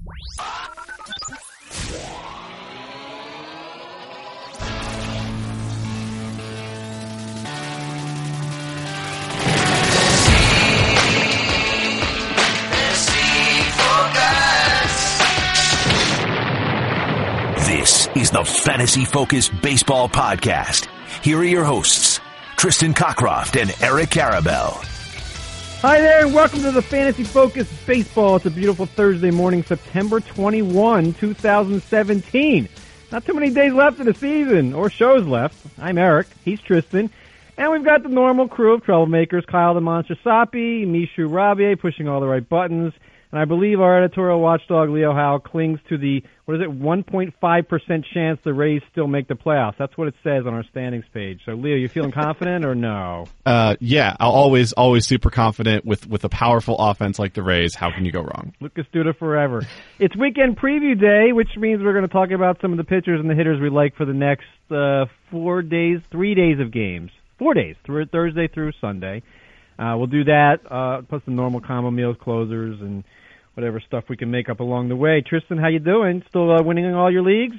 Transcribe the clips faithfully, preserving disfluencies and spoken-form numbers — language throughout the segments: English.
This is the Fantasy Focus Baseball Podcast. Here are your hosts, Tristan Cockcroft and Eric Karabell. Hi there, and welcome to the Fantasy Focus Baseball. It's a beautiful Thursday morning, September twenty-first, twenty seventeen. Not too many days left in the season, or shows left. I'm Eric, he's Tristan, and we've got the normal crew of troublemakers, Kyle the Monster Sapi, Mishu Rabier, pushing all the right buttons, and I believe our editorial watchdog, Leo Howe, clings to the, what is it, one point five percent chance the Rays still make the playoffs. That's what it says on our standings page. So, Leo, you feeling confident or no? Uh, yeah, I'll always, always super confident with, with a powerful offense like the Rays. How can you go wrong? Lucas Duda forever. It's weekend preview day, which means we're going to talk about some of the pitchers and the hitters we like for the next uh, four days, three days of games. Four days, through Thursday through Sunday. Uh, we'll do that, uh, plus the normal combo meals, closers, and whatever stuff we can make up along the way. Tristan, how you doing? Still uh, winning in all your leagues?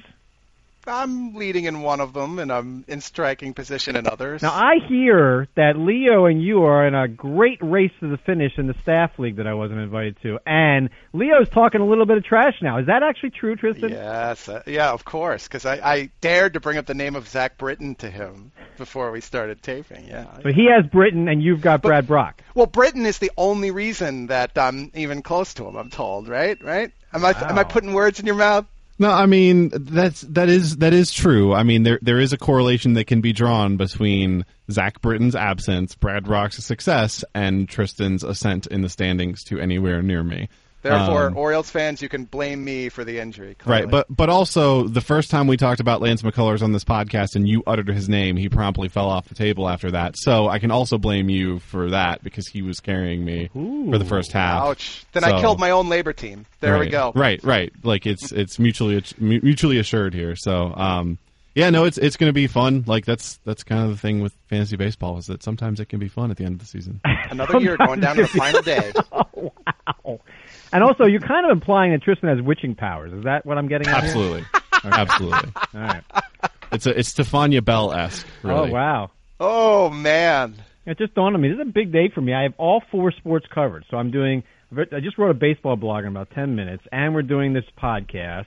I'm leading in one of them, and I'm in striking position in others. Now, I hear that Leo and you are in a great race to the finish in the staff league that I wasn't invited to, and Leo's talking a little bit of trash now. Is that actually true, Tristan? Yes, uh, yeah, of course, because I, I dared to bring up the name of Zach Britton to him before we started taping, yeah. So he has Britton, and you've got but, Brad Brock. Well, Britton is the only reason that I'm even close to him, I'm told, right? Right? Am I, wow. am I putting words in your mouth? No, I mean that's that is that is true. I mean there there is a correlation that can be drawn between Zach Britton's absence, Brad Brock's success, and Tristan's ascent in the standings to anywhere near me. Therefore, um, Orioles fans, you can blame me for the injury. Clearly. Right, but but also the first time we talked about Lance McCullers on this podcast and you uttered his name, he promptly fell off the table after that. So I can also blame you for that because he was carrying me Ooh, for the first half. Ouch! Then so, I killed my own labor team. There right, we go. Right, right. Like it's it's mutually mutually assured here. So. Um, Yeah, no, it's it's going to be fun. Like that's that's kind of the thing with fantasy baseball is that sometimes it can be fun at the end of the season. Another year going down to the final day. Oh, wow. And also, you're kind of implying that Tristan has witching powers. Is that what I'm getting at? Absolutely, absolutely. All right. It's a it's Stefania Bell-esque. Really. Oh wow. Oh man. It just dawned on me. This is a big day for me. I have all four sports covered. So I'm doing. I just wrote a baseball blog in about ten minutes, and we're doing this podcast.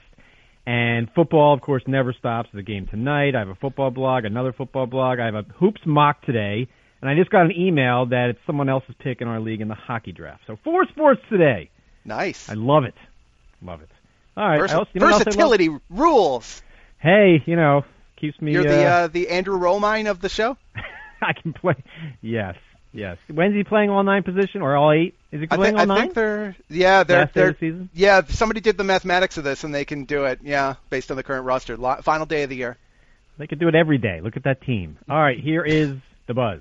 And football, of course, never stops. There's a game tonight. I have a football blog, another football blog. I have a hoops mock today. And I just got an email that it's someone else's pick in our league in the hockey draft. So four sports today. Nice. I love it. Love it. All right. Versa- else, you know versatility rules. Hey, you know, keeps me... You're the, uh, uh, the Andrew Romine of the show? I can play. Yes. Yes. When's he playing all nine position or all eight? Is he playing I think, all nine? I think they're yeah they're Last day they're of the season? yeah somebody did the mathematics of this and they can do it yeah based on the current roster. Final day of the year. They can do it every day. Look at that team. All right, here is the buzz.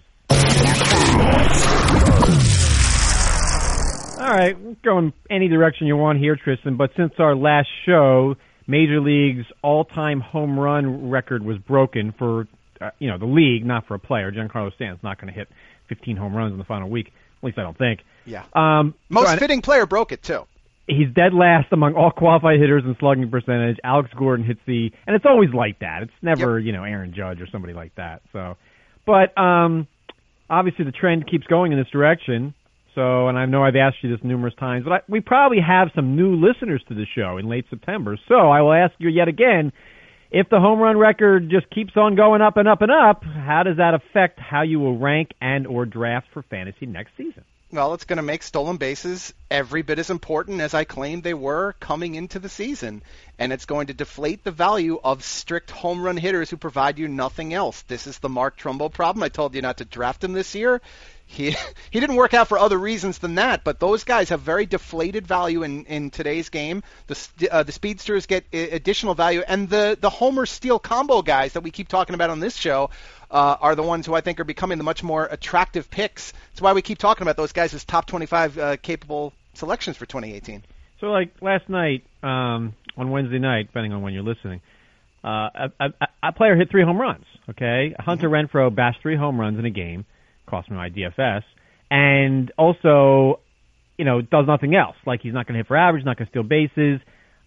All right, we'll go in any direction you want here, Tristan. But since our last show, Major League's all-time home run record was broken for uh, you know the league, not for a player. Giancarlo Stanton's not going to hit fifteen home runs in the final week. At least I don't think. Yeah. Um, Most so, fitting player broke it, too. He's dead last among all qualified hitters in slugging percentage. Alex Gordon hits the... And it's always like that. It's never, yep. you know, Aaron Judge or somebody like that. So, But um, obviously the trend keeps going in this direction. So, and I know I've asked you this numerous times, but I, we probably have some new listeners to the show in late September. So I will ask you yet again, if the home run record just keeps on going up and up and up, how does that affect how you will rank and or draft for fantasy next season? Well, it's going to make stolen bases every bit as important as I claimed they were coming into the season. And it's going to deflate the value of strict home run hitters who provide you nothing else. This is the Mark Trumbo problem. I told you not to draft him this year. He he didn't work out for other reasons than that, but those guys have very deflated value in, in today's game. The uh, the speedsters get additional value, and the, the homer steal combo guys that we keep talking about on this show uh, are the ones who I think are becoming the much more attractive picks. That's why we keep talking about those guys as top twenty-five uh, capable selections for twenty eighteen. So, like last night, um, on Wednesday night, depending on when you're listening, uh, a, a, a player hit three home runs, okay? Hunter mm-hmm. Renfroe bashed three home runs in a game. Cost me my D F S, and also, you know, does nothing else. Like, he's not going to hit for average, not going to steal bases.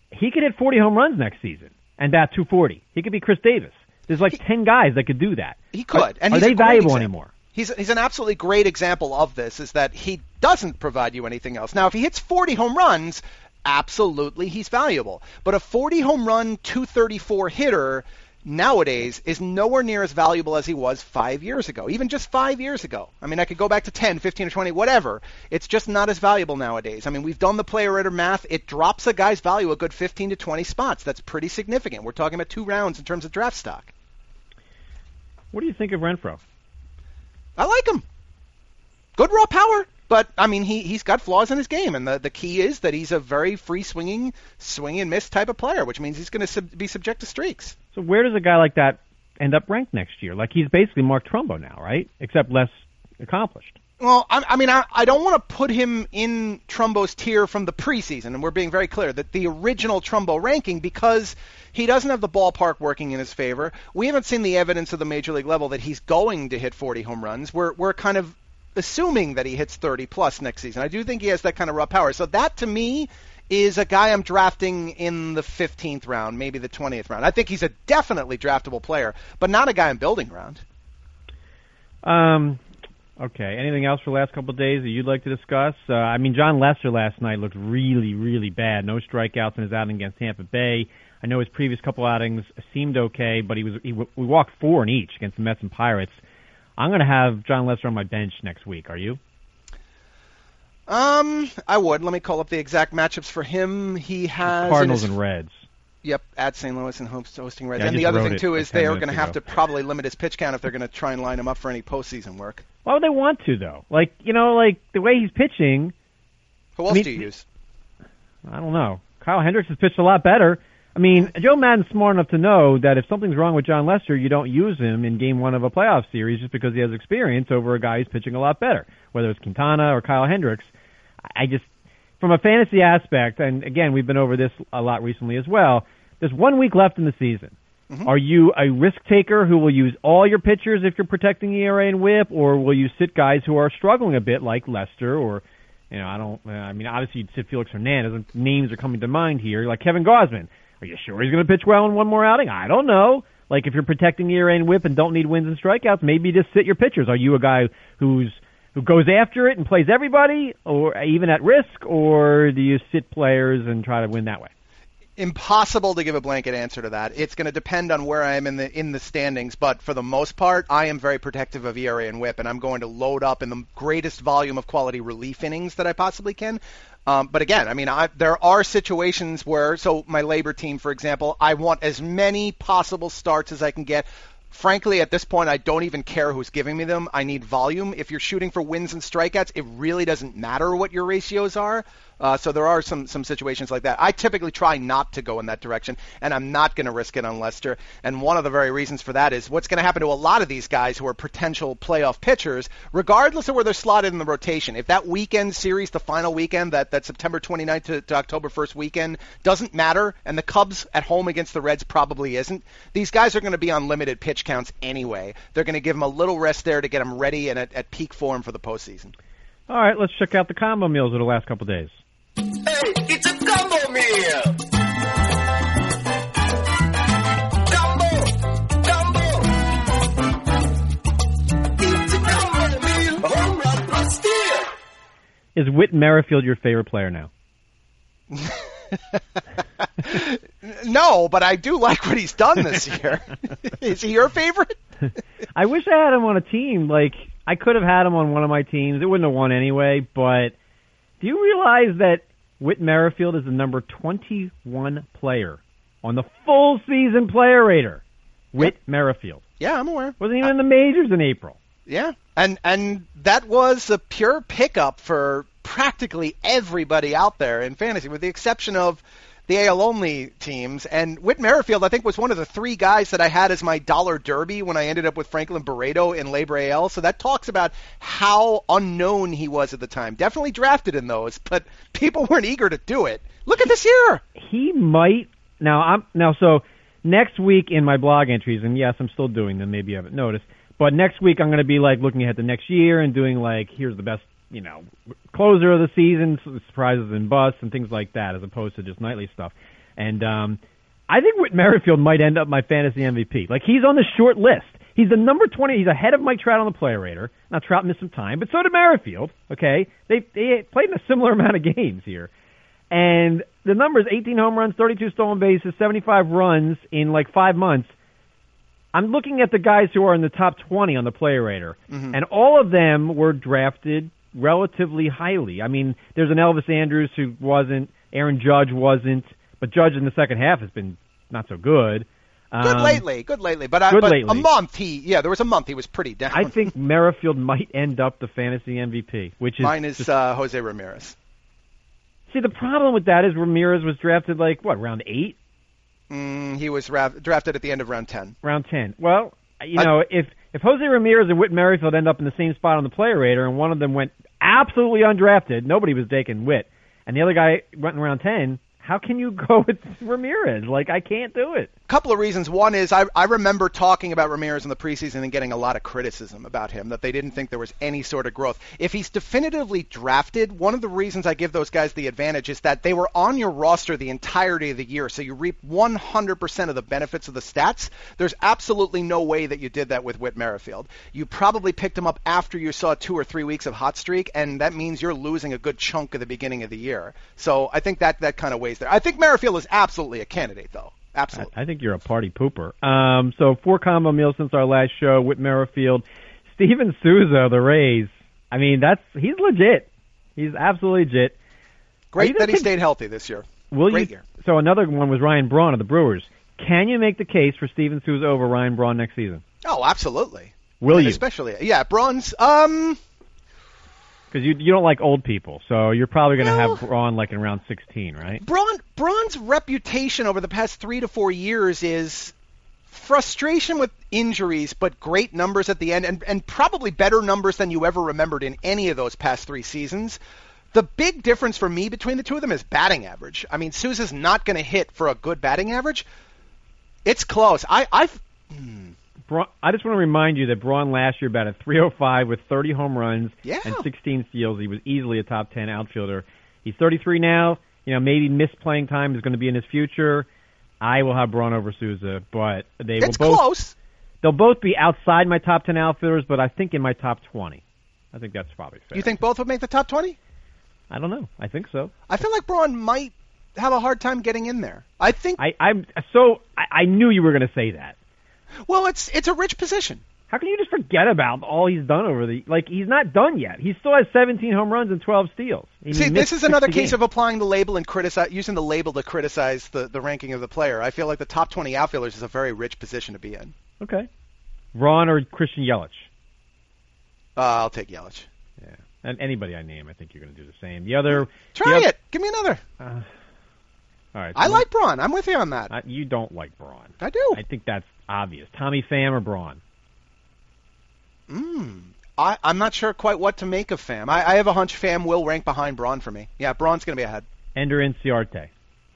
he could hit forty home runs next season and bat two forty. He could be Chris Davis. There's like he, ten guys that could do that. He could. Are, and are he's they a great valuable example. anymore? He's he's an absolutely great example of this, is that he doesn't provide you anything else. Now, if he hits forty home runs, absolutely he's valuable. But a forty home run, two thirty-four hitter nowadays is nowhere near as valuable as he was five years ago, even just five years ago. I mean, I could go back to ten, fifteen, or twenty, whatever. It's just not as valuable nowadays. I mean, we've done the player rater math. It drops a guy's value a good fifteen to twenty spots. That's pretty significant. We're talking about two rounds in terms of draft stock. What do you think of Renfroe? I like him. Good raw power, but, I mean, he, he's got flaws in his game, and the, the key is that he's a very free-swinging, swing-and-miss type of player, which means he's going to sub- be subject to streaks. So where does a guy like that end up ranked next year? Like, he's basically Mark Trumbo now, right? Except less accomplished. Well, I, I mean, I, I don't want to put him in Trumbo's tier from the preseason, and we're being very clear that the original Trumbo ranking, because he doesn't have the ballpark working in his favor. We haven't seen the evidence at the major league level that he's going to hit forty home runs. We're we're kind of assuming that he hits thirty plus next season. I do think he has that kind of raw power. So that, to me, is a guy I'm drafting in the fifteenth round, maybe the twentieth round. I think he's a definitely draftable player, but not a guy I'm building around. Um. Okay. Anything else for the last couple of days that you'd like to discuss? Uh, I mean, John Lester last night looked really, really bad. No strikeouts in his outing against Tampa Bay. I know his previous couple outings seemed okay, but he was he, we walked four in each against the Mets and Pirates. I'm going to have John Lester on my bench next week. Are you? Um, I would. Let me call up the exact matchups for him. He has Cardinals his, and Reds. Yep, at Saint Louis and hosting Reds. Yeah, and the other thing, too, like is they are going to ago. have to probably limit his pitch count if they're going to try and line him up for any postseason work. Why would they want to, though? Like, you know, like the way he's pitching. Who else I mean, do you use? I don't know. Kyle Hendricks has pitched a lot better. I mean, Joe Madden's smart enough to know that if something's wrong with John Lester, you don't use him in game one of a playoff series just because he has experience over a guy who's pitching a lot better, whether it's Quintana or Kyle Hendricks. I just, from a fantasy aspect, and again, we've been over this a lot recently as well, there's one week left in the season. Mm-hmm. Are you a risk taker who will use all your pitchers if you're protecting E R A and whip, or will you sit guys who are struggling a bit like Lester or, you know, I don't, uh, I mean, obviously you'd sit Felix Hernandez, and names are coming to mind here, like Kevin Gausman. Are you sure he's going to pitch well in one more outing? I don't know. Like, if you're protecting E R A and whip and don't need wins and strikeouts, maybe just sit your pitchers. Are you a guy who's who goes after it and plays everybody, or even at risk, or do you sit players and try to win that way? Impossible to give a blanket answer to that. It's going to depend on where I am in the in the standings, but for the most part, I am very protective of E R A and whip, and I'm going to load up in the greatest volume of quality relief innings that I possibly can. Um, but again, I mean, I, there are situations where, so my labor team, for example, I want as many possible starts as I can get. Frankly, at this point, I don't even care who's giving me them. I need volume. If you're shooting for wins and strikeouts, it really doesn't matter what your ratios are. Uh, so there are some some situations like that. I typically try not to go in that direction, and I'm not going to risk it on Lester. And one of the very reasons for that is what's going to happen to a lot of these guys who are potential playoff pitchers, regardless of where they're slotted in the rotation. If that weekend series, the final weekend, that, that September twenty-ninth to, to October first weekend, doesn't matter, and the Cubs at home against the Reds probably isn't, these guys are going to be on limited pitch counts anyway. They're going to give them a little rest there to get them ready and at, at peak form for the postseason. All right, let's check out the combo meals of the last couple of days. Hey, it's a combo meal! Combo! Combo! It's a combo meal! Home run plus steal! Is Whit Merrifield your favorite player now? No, but I do like what he's done this year. Is he your favorite? I wish I had him on a team. Like, I could have had him on one of my teams. It wouldn't have won anyway, but do you realize that Whit Merrifield is the number twenty-one player on the full season player rater? Whit yep. Merrifield. Yeah, I'm aware. Wasn't even in the majors in April. Yeah, and and that was a pure pickup for practically everybody out there in fantasy, with the exception of the A L-only teams. And Whit Merrifield, I think, was one of the three guys that I had as my dollar derby when I ended up with Franklin Barreto in Labor A L. So that talks about how unknown he was at the time. Definitely drafted in those, but people weren't eager to do it. Look at this year. He might. Now, I'm now so next week in my blog entries, and yes, I'm still doing them. Maybe you haven't noticed. But next week I'm going to be like looking ahead to next year and doing like, here's the best, you know, closer of the season, surprises and busts and things like that, as opposed to just nightly stuff. And um, I think Whit Merrifield might end up my fantasy M V P. Like, he's on the short list. He's the number twenty. He's ahead of Mike Trout on the player rater. Now, Trout missed some time, but so did Merrifield, okay? They, they played in a similar amount of games here. And the numbers, eighteen home runs, thirty-two stolen bases, seventy-five runs in like five months. I'm looking at the guys who are in the top twenty on the player rater, mm-hmm. and all of them were drafted relatively highly. I mean, there's an Elvis Andrus who wasn't, Aaron Judge wasn't, but Judge in the second half has been not so good. Good um, lately, good lately, but, I, good but lately. a month he, yeah, there was a month he was pretty down. I think Merrifield might end up the fantasy M V P, which is mine is just, uh, Jose Ramirez. See, the problem with that is Ramirez was drafted like what, round eight? Mm, he was ra- drafted at the end of round ten. Round ten. Well, you know, I, if if Jose Ramirez and Whit Merrifield end up in the same spot on the player rater, and one of them went absolutely undrafted, nobody was taking Whit, and the other guy went in round ten. How can you go with Ramirez? Like, I can't do it. A couple of reasons. One is I, I remember talking about Ramirez in the preseason and getting a lot of criticism about him, that they didn't think there was any sort of growth. If he's definitively drafted, one of the reasons I give those guys the advantage is that they were on your roster the entirety of the year, so you reap one hundred percent of the benefits of the stats. There's absolutely no way that you did that with Whit Merrifield. You probably picked him up after you saw two or three weeks of hot streak, and that means you're losing a good chunk of the beginning of the year. So I think that, that kind of weighs there. I think Merrifield is absolutely a candidate, though. Absolutely. I, I think you're a party pooper. Um, so four combo meals since our last show. Whit Merrifield, Steven Souza, the Rays. I mean, that's he's legit. He's absolutely legit. Great that he stayed healthy this year. Will Great you, year. So another one was Ryan Braun of the Brewers. Can you make the case for Steven Souza over Ryan Braun next season? Oh, absolutely. Will you? Especially, yeah, Braun's. Um, Because you you don't like old people, so you're probably going to no. have Braun like in round sixteen, right? Braun Braun's reputation over the past three to four years is frustration with injuries, but great numbers at the end, and, and probably better numbers than you ever remembered in any of those past three seasons. The big difference for me between the two of them is batting average. I mean, Souza's not going to hit for a good batting average. It's close. I I've. Hmm. Braun, I just want to remind you that Braun last year batted three oh five with thirty home runs yeah. and sixteen steals. He was easily a top ten outfielder. He's thirty-three now. You know, maybe missed playing time is going to be in his future. I will have Braun over Souza, but they it's will both. Close. They'll both be outside my top ten outfielders, but I think in my top twenty. I think that's probably fair. You think both would make the top twenty? I don't know. I think so. I feel like Braun might have a hard time getting in there. I think. I, I'm so. I, I knew you were going to say that. Well, it's it's a rich position. How can you just forget about all he's done over the like? He's not done yet. He still has seventeen home runs and twelve steals. He See, this is another case games. of applying the label and criticize, using the label to criticize the, the ranking of the player. I feel like the top twenty outfielders is a very rich position to be in. Okay, Ron or Christian Yelich? Uh, I'll take Yelich. Yeah, and anybody I name, I think you're going to do the same. The other, try the it. Other, Give me another. Uh, all right, so I like Braun. I'm with you on that. Uh, you don't like Braun. I do. I think that's obvious. Tommy Pham or Braun? Mm, I, I'm not sure quite what to make of Pham. I, I have a hunch Pham will rank behind Braun for me. Yeah, Braun's going to be ahead. Ender Inciarte.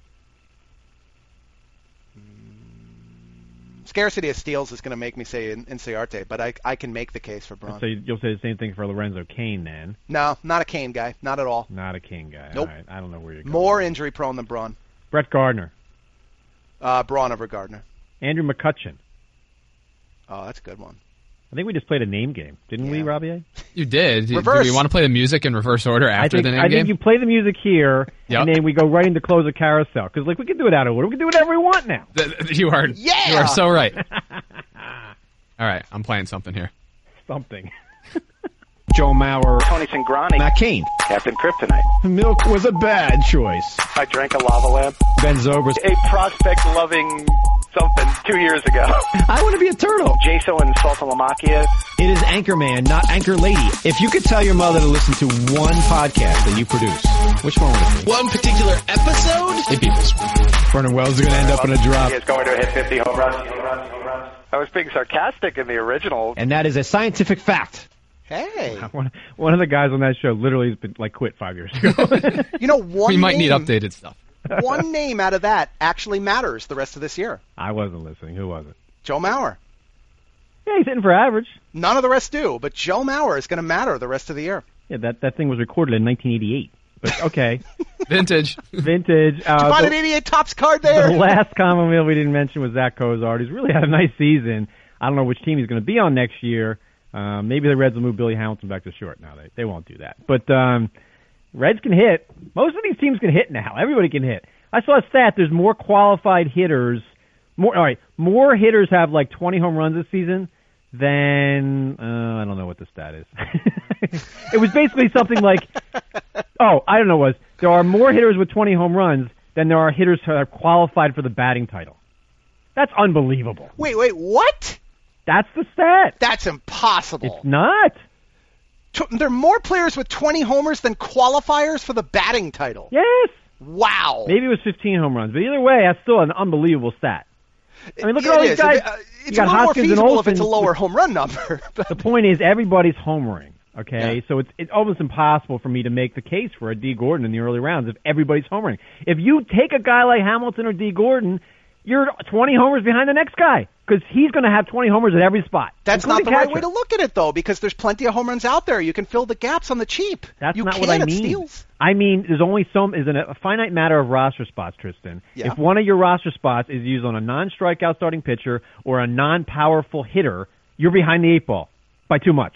Mm, scarcity of steals is going to make me say Inciarte, but I, I can make the case for Braun. So you'll say the same thing for Lorenzo Cain then? No, not a Cain guy. Not at all. Not a Cain guy. Nope. All right. I don't know where you're going. More injury prone than Braun. Brett Gardner. Uh, Braun over Gardner. Andrew McCutchen. Oh, that's a good one. I think we just played a name game, didn't yeah. we, Robbie? You did. Reverse. Do we want to play the music in reverse order after I think, the name I game? think you play the music here, Yep. and then we go right into close a carousel. Because like we can do it out of order. We can do whatever we want now. You are. Yeah! You are so right. All right, I'm playing something here. Something. Joe Mauer, Tony Cingrani, Matt Cain. Captain Kryptonite. Milk was a bad choice. I drank a lava lamp. Ben Zobrist. A prospect-loving something two years ago. I want to be a turtle. Jaso and Saltalamacchia. It is Anchorman, not Anchor Lady. If you could tell your mother to listen to one podcast that you produce, which one would it be? One particular episode? It beepers. Vernon Wells is going to end up in a drop. He is going to hit fifty home runs. I was being sarcastic in the original. And that is a scientific fact. Hey. One, one of the guys on that show literally has been like quit five years ago. You know, one We might name, need updated stuff. one name out of that actually matters the rest of this year. I wasn't listening. Who was it? Joe Mauer. Yeah, he's hitting for average. None of the rest do, but Joe Mauer is going to matter the rest of the year. Yeah, that, that thing was recorded in nineteen eighty-eight. but okay. Vintage. Vintage. Uh, Did you find the, an eighty-eight Topps card there? The last common wheel we didn't mention was Zach Cozart. He's really had a nice season. I don't know which team he's going to be on next year. Uh, maybe the Reds will move Billy Hamilton back to short. No, they they won't do that. But um, Reds can hit. Most of these teams can hit now. Everybody can hit. I saw a stat. There's more qualified hitters. More all right. More hitters have like twenty home runs this season than uh, I don't know what the stat is. It was basically something like, oh, I don't know. What it was there are more hitters with twenty home runs than there are hitters who are qualified for the batting title. That's unbelievable. Wait, wait, what? That's the stat. That's impossible. It's not. There are more players with twenty homers than qualifiers for the batting title. Yes. Wow. Maybe it was fifteen home runs, but either way, that's still an unbelievable stat. I mean, look at It all these is. guys. Uh, It's you a got little more Hoskins and feasible Olsen. if it's a lower home run number. The point is, everybody's homering. Okay, Yeah. so it's it's almost impossible for me to make the case for a D. Gordon in the early rounds if everybody's homering. If you take a guy like Hamilton or D. Gordon, you're twenty homers behind the next guy because he's going to have twenty homers at every spot. That's not the including right catcher. way to look at it, though, because there's plenty of home runs out there. You can fill the gaps on the cheap. That's you not can what I at mean. Steals. I mean, there's only some is a finite matter of roster spots, Tristan. Yeah. If one of your roster spots is used on a non-strikeout starting pitcher or a non-powerful hitter, you're behind the eight ball by too much.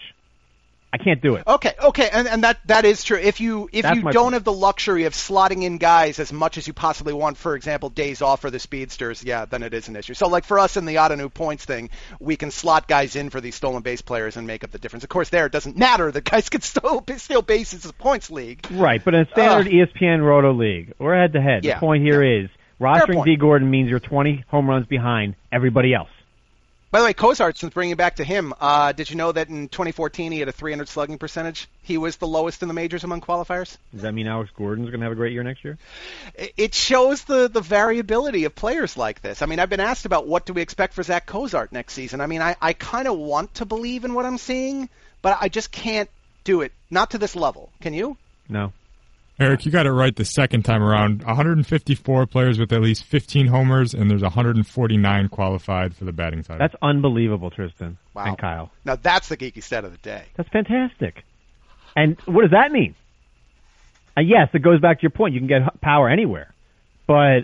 I can't do it. Okay, okay, and, and that that is true. If you if That's you my don't point. have the luxury of slotting in guys as much as you possibly want, for example, days off for the speedsters, yeah, then it is an issue. So, like for us in the Ottoneu points thing, we can slot guys in for these stolen base players and make up the difference. Of course, there it doesn't matter. The guys can still steal bases as a points league. Right, but in a standard Ugh. E S P N Roto League, or head-to-head, Yeah, the point here is rostering point. D. Gordon means you're twenty home runs behind everybody else. By the way, Cozart, since bringing it back to him, uh, did you know that in twenty fourteen he had a three hundred slugging percentage? He was the lowest in the majors among qualifiers. Does that mean Alex Gordon's going to have a great year next year? It shows the, the variability of players like this. I mean, I've been asked about what do we expect for Zach Cozart next season. I mean, I, I kind of want to believe in what I'm seeing, but I just can't do it. Not to this level. Can you? No. Eric, you got it right the second time around. one hundred fifty-four players with at least fifteen homers, and there's one hundred forty-nine qualified for the batting title. That's unbelievable, Tristan Wow. and Kyle. Now, that's the geeky stat of the day. That's fantastic. And what does that mean? Uh, yes, it goes back to your point. You can get h- power anywhere. But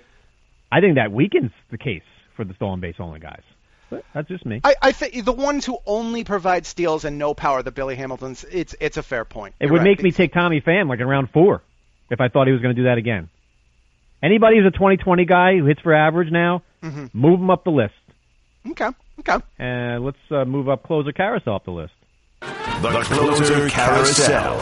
I think that weakens the case for the stolen base only guys. But that's just me. I, I think the ones who only provide steals and no power, the Billy Hamiltons, it's it's a fair point. It You're would right. make me take Tommy Pham like in round four if I thought he was going to do that again. Anybody who's a twenty twenty guy who hits for average now, Mm-hmm. move him up the list. Okay, okay. And let's uh, move up closer Carousel up the list. The Closer Carousel.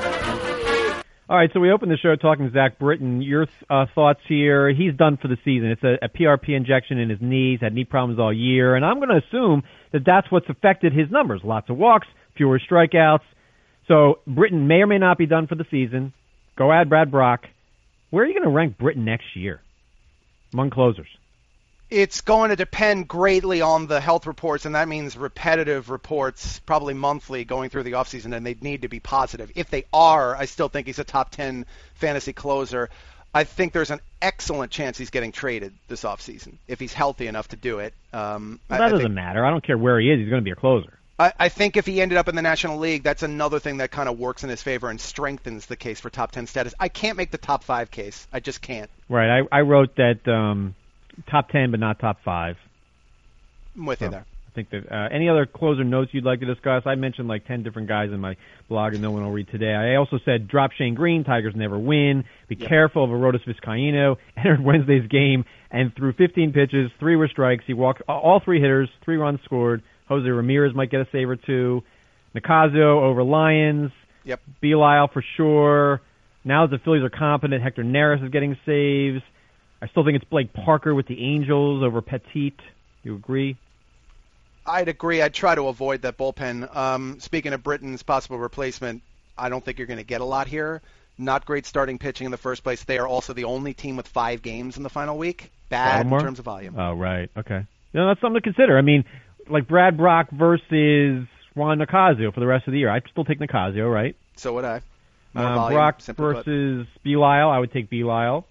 All right, so we opened the show talking to Zach Britton. Your uh, thoughts here? He's done for the season. It's a, a P R P injection in his knees, had knee problems all year, and I'm going to assume that that's what's affected his numbers. Lots of walks, fewer strikeouts. So Britton may or may not be done for the season. Go add Brad Brock. Where are you going to rank Britton next year among closers? It's going to depend greatly on the health reports, and that means repetitive reports, probably monthly, going through the offseason, and they need to be positive. If they are, I still think he's a top ten fantasy closer. I think there's an excellent chance he's getting traded this offseason if he's healthy enough to do it. Um, Well, I, that I doesn't think, matter. I don't care where he is. He's going to be a closer. I, I think if he ended up in the National League, that's another thing that kind of works in his favor and strengthens the case for top ten status. I can't make the top five case. I just can't. Right. I, I wrote that um, top ten, but not top five. I'm with you So, there. I think that uh, any other closer notes you'd like to discuss? I mentioned like ten different guys in my blog, and no one will read today. I also said drop Shane Green. Tigers never win. Be Yep. careful of Arodys Vizcaíno. Entered Wednesday's game and threw fifteen pitches, three were strikes. He walked all three hitters, three runs scored. Jose Ramirez might get a save or two. Nicasio over Lyons. Yep. Belisle for sure. Now that the Phillies are competent, Hector Neris is getting saves. I still think it's Blake Parker with the Angels over Petit. You agree? I'd agree. I'd try to avoid that bullpen. Um, speaking of Britton's possible replacement, I don't think you're going to get a lot here. Not great starting pitching in the first place. They are also the only team with five games in the final week. Bad Baltimore? in terms of volume. Oh, right. Okay. You know, that's something to consider. I mean, like Brad Brock versus Juan Nicasio for the rest of the year. I'd still take Nicasio, right? So would I. More Uh, volume, Brock simply put. versus Belisle. I would take Belisle.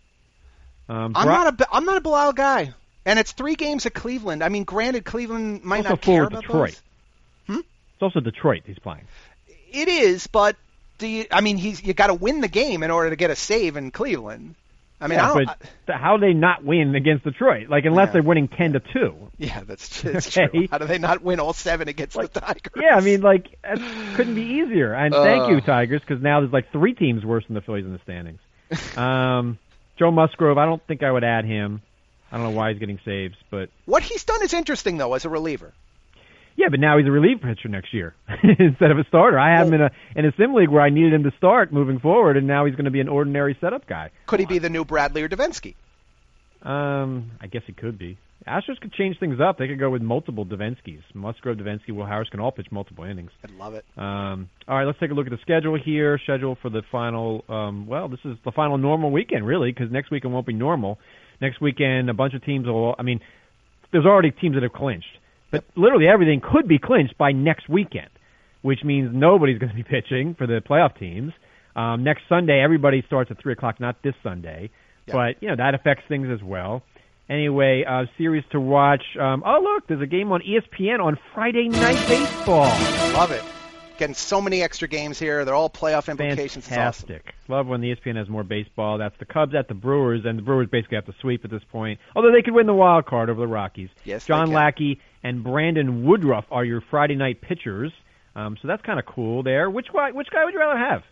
Um, I'm Brock- not a Be- I'm not a Belisle guy, and it's three games at Cleveland. I mean, granted, Cleveland might also not full care with about Detroit. those. Hmm? It's also Detroit he's playing. It is, but do you? I mean, he's you got to win the game in order to get a save in Cleveland. I mean, yeah, I don't, but how do they not win against Detroit? Like, unless yeah. they're winning ten to two. Yeah, that's, that's okay. true. How do they not win all seven against like, the Tigers? Yeah, I mean, like, it couldn't be easier. And uh. thank you, Tigers, because now there's like three teams worse than the Phillies in the standings. um, Joe Musgrove, I don't think I would add him. I don't know why he's getting saves, but what he's done is interesting though as a reliever. Yeah, but now he's a relief pitcher next year instead of a starter. I have well, him in a in a sim league where I needed him to start moving forward, and now he's going to be an ordinary setup guy. Could he be the new Bradley or Davinsky? Um, I guess he could be. Astros could change things up. They could go with multiple Davinskys. Musgrove, Davinsky, Will Harris can all pitch multiple innings. I'd love it. Um, all right, let's take a look at the schedule here. Schedule for the final. Um, well, this is the final normal weekend, really, because next weekend won't be normal. Next weekend, a bunch of teams will. I mean, there's already teams that have clinched. But literally everything could be clinched by next weekend, which means nobody's going to be pitching for the playoff teams. Um, next Sunday, everybody starts at three o'clock, not this Sunday. Yep. But, you know, that affects things as well. Anyway, uh, series to watch. Um, oh, look, there's a game on E S P N on Friday Night Baseball. Love it. Getting so many extra games here. They're all playoff implications. Fantastic. It's awesome. Love when the E S P N has more baseball. That's the Cubs at the Brewers, and the Brewers basically have to sweep at this point. Although they could win the wild card over the Rockies. Yes, John Lackey and Brandon Woodruff are your Friday night pitchers. Um, so that's kind of cool there. Which guy, which guy would you rather have?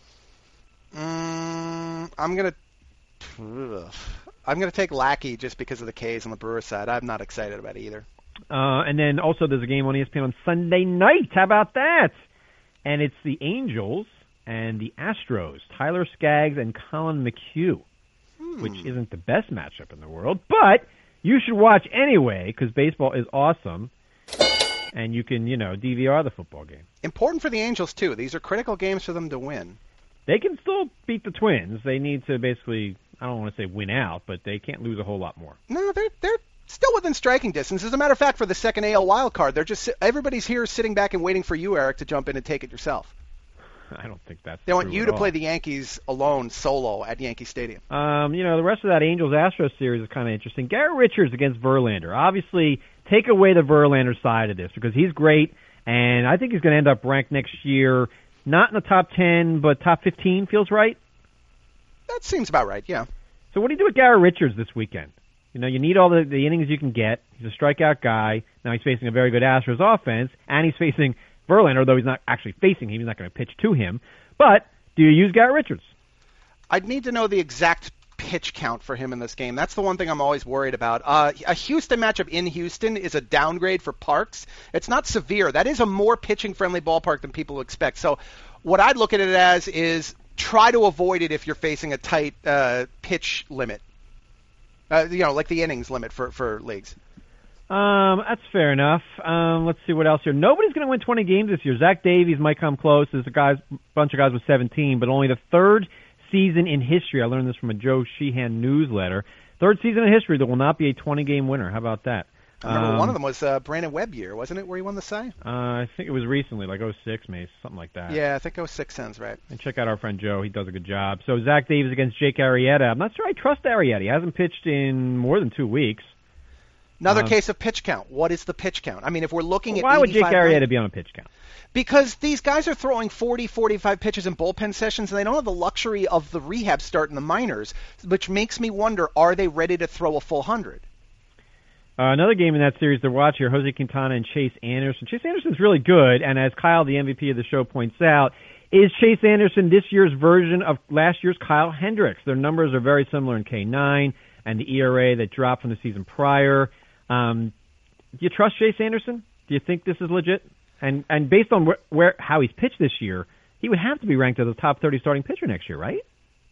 Mm, I'm gonna, I'm gonna take Lackey just because of the K's on the Brewers side. I'm not excited about either. Uh, and then also there's a game on E S P N on Sunday night. How about that? And it's the Angels and the Astros, Tyler Skaggs and Colin McHugh, hmm. which isn't the best matchup in the world, but you should watch anyway because baseball is awesome, and you can, you know, D V R the football game. Important for the Angels, too. These are critical games for them to win. They can still beat the Twins. They need to basically, I don't want to say win out, but they can't lose a whole lot more. No, they're they're still within striking distance. As a matter of fact, for the second A L wild card, they're just everybody's here sitting back and waiting for you, Eric, to jump in and take it yourself. I don't think that's They want true you at to all. play the Yankees alone, solo, at Yankee Stadium. Um, you know, the rest of that Angels-Astros series is kind of interesting. Garrett Richards against Verlander. Obviously, take away the Verlander side of this because he's great, and I think he's going to end up ranked next year, not in the top ten, but top fifteen, feels right? That seems about right, yeah. So what do you do with Garrett Richards this weekend? You know, you need all the, the innings you can get. He's a strikeout guy. Now he's facing a very good Astros offense, and he's facing Verlander, though he's not actually facing him. He's not going to pitch to him. But do you use Garrett Richards? I'd need to know the exact pitch count for him in this game. That's the one thing I'm always worried about. Uh, a Houston matchup in Houston is a downgrade for Parks. It's not severe. That is a more pitching-friendly ballpark than people expect. So what I'd look at it as is try to avoid it if you're facing a tight uh, pitch limit. Uh, you know, like the innings limit for, for leagues. Um, that's fair enough. Um, let's see what else here. Nobody's going to win twenty games this year. Zach Davies might come close. There's a guys, bunch of guys with seventeen, but only the third season in history. I learned this from a Joe Sheehan newsletter. Third season in history, there will not be a twenty-game winner. How about that? I remember um, one of them was uh, Brandon Webb year, wasn't it, where he won the Cy? Uh, I think it was recently, like oh six, maybe, something like that. Yeah, I think oh six sounds right. And check out our friend Joe. He does a good job. So Zach Davies against Jake Arrieta. I'm not sure I trust Arrieta. He hasn't pitched in more than two weeks. Another um, case of pitch count. What is the pitch count? I mean, if we're looking well, at why would Jake Arrieta ninety, be on a pitch count? Because these guys are throwing forty, forty-five pitches in bullpen sessions, and they don't have the luxury of the rehab start in the minors, which makes me wonder, are they ready to throw a full one hundred? Uh, another game in that series to watch here, Jose Quintana and Chase Anderson. Chase Anderson's really good, and as Kyle, the M V P of the show, points out, is Chase Anderson this year's version of last year's Kyle Hendricks. Their numbers are very similar in K nine and the E R A that dropped from the season prior. Um, do you trust Chase Anderson? Do you think this is legit? And and based on where, where how he's pitched this year, he would have to be ranked as a top thirty starting pitcher next year, right?